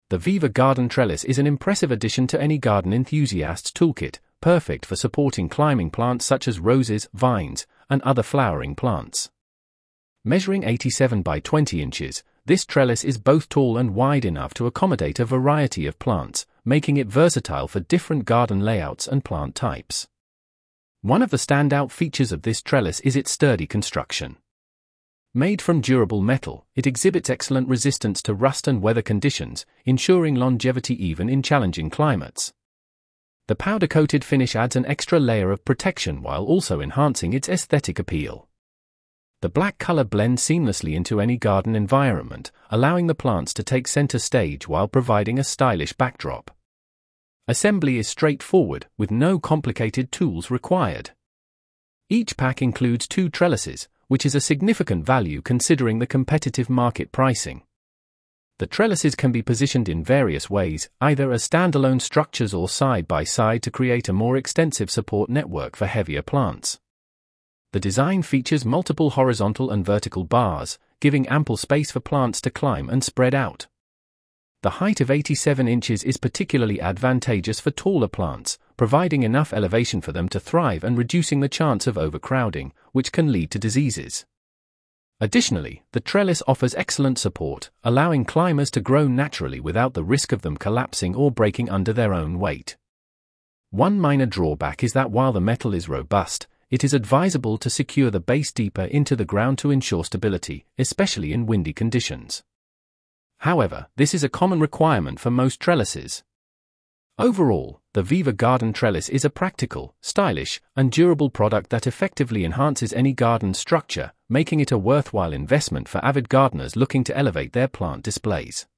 The Viva Garden Trellis is an impressive addition to any garden enthusiast's toolkit, perfect for supporting climbing plants such as roses, vines, and other flowering plants. Measuring 87 by 20 inches, this trellis is both tall and wide enough to accommodate a variety of plants, making it versatile for different garden layouts and plant types. One of the standout features of this trellis is its sturdy construction. Made from durable metal, it exhibits excellent resistance to rust and weather conditions, ensuring longevity even in challenging climates. The powder-coated finish adds an extra layer of protection while also enhancing its aesthetic appeal. The black color blends seamlessly into any garden environment, allowing the plants to take center stage while providing a stylish backdrop. Assembly is straightforward, with no complicated tools required. Each pack includes 2 trellises, which is a significant value considering the competitive market pricing. The trellises can be positioned in various ways, either as standalone structures or side by side to create a more extensive support network for heavier plants. The design features multiple horizontal and vertical bars, giving ample space for plants to climb and spread out. The height of 87 inches is particularly advantageous for taller plants, providing enough elevation for them to thrive and reducing the chance of overcrowding, which can lead to diseases. Additionally, the trellis offers excellent support, allowing climbers to grow naturally without the risk of them collapsing or breaking under their own weight. One minor drawback is that while the metal is robust, it is advisable to secure the base deeper into the ground to ensure stability, especially in windy conditions. However, this is a common requirement for most trellises. Overall, the Viva Garden Trellis is a practical, stylish, and durable product that effectively enhances any garden structure, making it a worthwhile investment for avid gardeners looking to elevate their plant displays.